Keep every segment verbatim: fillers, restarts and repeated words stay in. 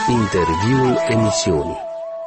Interviul emisiunii.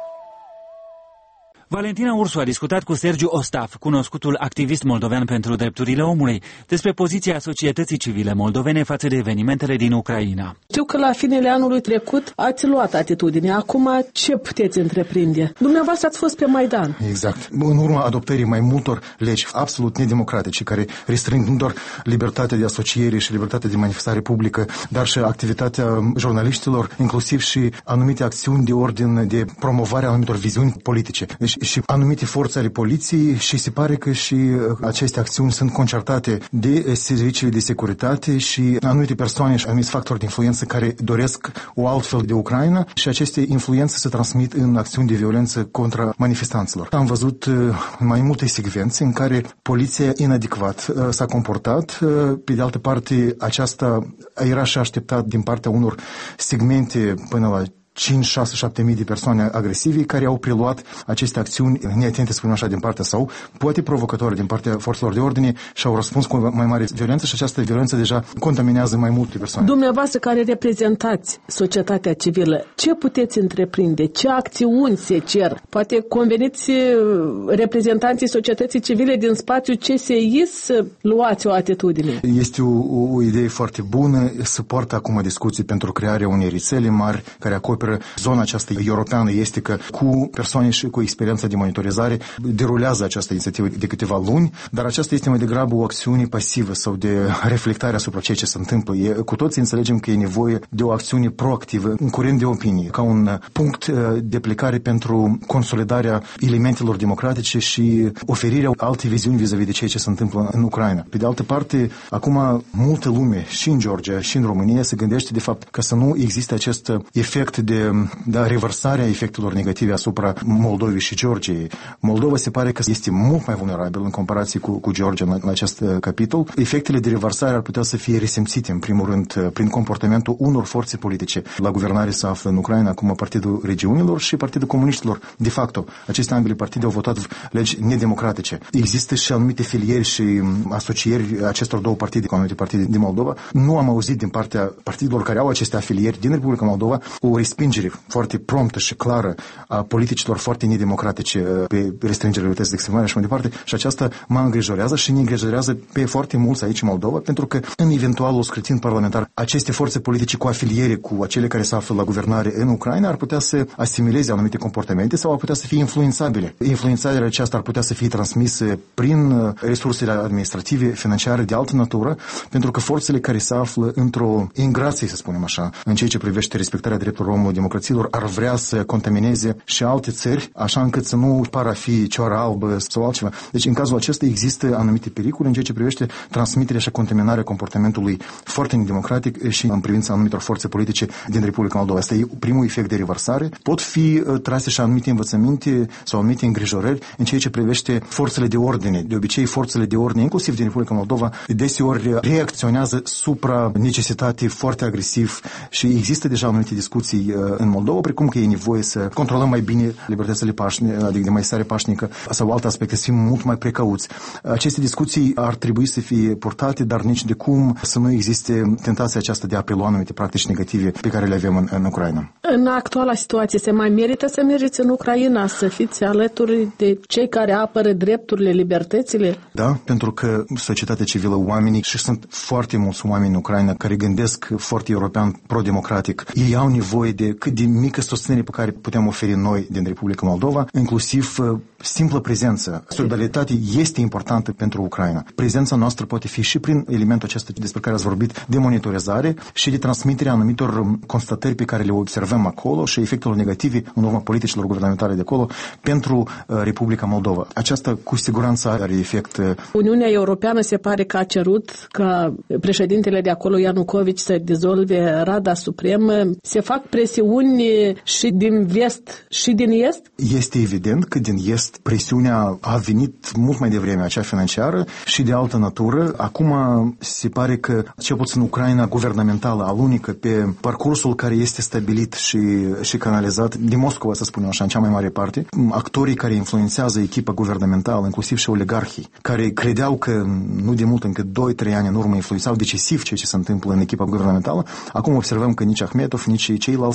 Valentina Ursu a discutat cu Sergiu Ostaf, cunoscutul activist moldovean pentru drepturile omului, despre poziția societății civile moldovene față de evenimentele din Ucraina. Știu că la finele anului trecut ați luat atitudine. Acum ce puteți întreprinde? Dumneavoastră ați fost pe Maidan. Exact. În urma adoptării mai multor legi absolut nedemocratice, care restrâng nu doar libertatea de asociere și libertatea de manifestare publică, dar și activitatea jurnaliștilor, inclusiv și anumite acțiuni de ordin de promovare a anumitor viziuni politice. Deci și anumite forțe ale poliției și se pare că și aceste acțiuni sunt concertate de serviciile de securitate și anumite persoane și anumiți factori de influență care doresc o altfel de Ucraina și aceste influențe se transmit în acțiuni de violență contra manifestanților. Am văzut mai multe secvențe în care poliția inadecvat s-a comportat. Pe de altă parte, aceasta era și așteptat din partea unor segmente până la cinci, șase, șapte mii de persoane agresive care au preluat aceste acțiuni neatente, spunem așa, din partea sau, poate provocatoare din partea forțelor de ordine și au răspuns cu mai mare violență și această violență deja contaminează mai multe persoane. Dumneavoastră care reprezentați societatea civilă, ce puteți întreprinde? Ce acțiuni se cer? Poate conveniți reprezentanții societății civile din spațiul C S I să luați o atitudine? Este o, o, o idee foarte bună. Se poartă acum discuții pentru crearea unei rețele mari care acoperă zona aceasta europeană estică cu persoane și cu experiența de monitorizare. Derulează această inițiativă de câteva luni, dar aceasta este mai degrabă o acțiune pasivă sau de reflectare asupra ceea ce se întâmplă. E, cu toții înțelegem că e nevoie de o acțiune proactivă, un curent de opinie, ca un punct de plecare pentru consolidarea elementelor democratice și oferirea alte viziuni vis-a-vis de ceea ce se întâmplă în Ucraina. Pe de altă parte, acum multă lume, și în Georgia, și în România, se gândește de fapt că să nu existe acest efect de, de reversarea efectelor negative asupra Moldovei și Georgiei. Moldova se pare că este mult mai vulnerabil în comparație cu, cu Georgia în, în acest capitol. Efectele de reversare ar putea să fie resimțite, în primul rând, prin comportamentul unor forțe politice. La guvernare se află în Ucraina acum Partidul Regiunilor și Partidul Comuniștilor. De facto, aceste ambele partide au votat legi nedemocratice. Există și anumite filieri și asocieri acestor două partide cu anumite partide din Moldova. Nu am auzit din partea partidelor care au aceste afilieri din Republica Moldova o respingere foarte promptă și clară a politicilor foarte nedemocratice pe restrângerea libertății de exprimare și mai departe. Și aceasta mă îngrijorează și ne îngrijorează pe foarte mulți aici în Moldova, pentru că în eventualul scrutin parlamentar aceste forțe politice cu afiliere cu acele care se află la guvernare în Ucraina ar putea să asimileze anumite comportamente sau ar putea să fie influențabile. Influențarea aceasta ar putea să fie transmisă prin resursele administrative, financiare de altă natură, pentru că forțele care se află într-o ingrație, să spunem așa, în ceea ce privește respectarea drepturilor omului, democrațiilor, ar vrea să contamineze și alte țări, așa încât să nu pară a fi cioara albă sau altceva. Deci, în cazul acesta există anumite pericole în ceea ce privește transmiterea și contaminarea comportamentului foarte nedemocratic și în privința anumitor forțe politice din Republica Moldova. Asta e primul efect de reversare. Pot fi trase și anumite învățăminte sau anumite îngrijorări în ceea ce privește forțele de ordine. De obicei, forțele de ordine, inclusiv din Republica Moldova, deseori reacționează supra necesitate foarte agresiv și există deja anumite discuții în Moldova, precum că e nevoie să controlăm mai bine libertățile pașnice, adică de mai stare pașnică sau alte aspecte, să fim mult mai precauți. Aceste discuții ar trebui să fie purtate, dar nici de cum să nu existe tentația aceasta de a prelua anumite practici negative pe care le avem în, în Ucraina. În actuala situație se mai merită să mergeți în Ucraina, să fiți alături de cei care apără drepturile, libertățile? Da, pentru că societatea civilă, oamenii, și sunt foarte mulți oameni în Ucraina care gândesc foarte european, pro-democratic. Ei au nevoie de cât de mică susținere pe care putem oferi noi din Republica Moldova, inclusiv uh, simplă prezență. Solidaritatea este importantă pentru Ucraina. Prezența noastră poate fi și prin elementul acesta despre care ați vorbit, de monitorizare și de transmiterea anumitor constatări pe care le observăm acolo și efectelor negative în urma politicilor guvernamentale de acolo pentru uh, Republica Moldova. Aceasta cu siguranță are efect. Uh... Uniunea Europeană se pare că a cerut ca președintele de acolo, Ianucovici, să dizolve Rada Supremă. Se fac presiuni și din vest și din est? Este evident că din est presiunea a venit mult mai devreme, acea financiară și de altă natură. Acum se pare că, cel puțin Ucraina guvernamentală, alunică pe parcursul care este stabilit și, și canalizat de Moscova, să spunem așa, în cea mai mare parte. Actorii care influențează echipa guvernamentală, inclusiv și oligarhii, care credeau că nu de mult, încă doi trei ani în urmă, influențau decisiv ceea ce se întâmplă în echipa guvernamentală, acum observăm că nici Ahmetov, nici ceilalți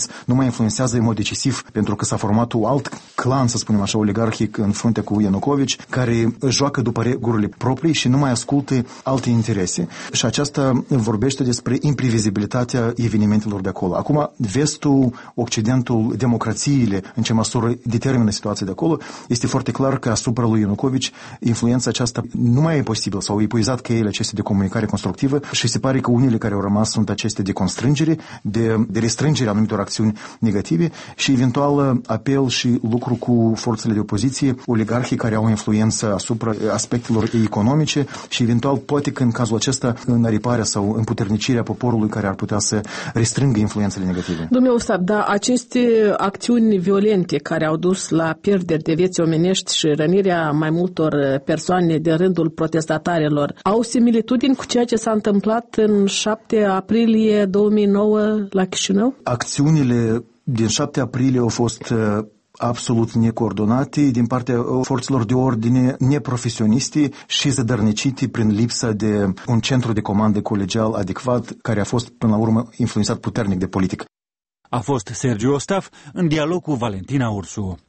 nu mai influențează în mod decisiv, pentru că s-a format un alt clan, să spunem așa, oligarhic în frunte cu Ianukovici, care joacă după regulile proprii și nu mai ascultă alte interese. Și aceasta vorbește despre imprevizibilitatea evenimentelor de acolo. Acum, vestul, Occidentul, democrațiile, în ce măsură determină situația de acolo, este foarte clar că asupra lui Ianukovici influența aceasta nu mai e posibil sau epuizat cheile acestea de comunicare constructivă și se pare că unele care au rămas sunt aceste de constrângere, de, de restrângere a anumitor acțiuni negative și eventual apel și lucru cu forțele de opoziție, oligarhii care au influență asupra aspectelor economice și eventual poate că în cazul acesta înariparea sau împuternicirea poporului care ar putea să restrângă influențele negative. Domnule Ostap, da, aceste acțiuni violente care au dus la pierderi de vieți omenești și rănirea mai multor persoane de rândul protestatarilor au similitudini cu ceea ce s-a întâmplat în șapte aprilie două mii nouă la Chișinău? Acțiunile din șapte aprilie au fost absolut necoordonate din partea forțelor de ordine, neprofesioniste și zădărnicite prin lipsa de un centru de comandă colegial adecvat, care a fost până la urmă influențat puternic de politică. A fost Sergiu Ostaf în dialog cu Valentina Ursu.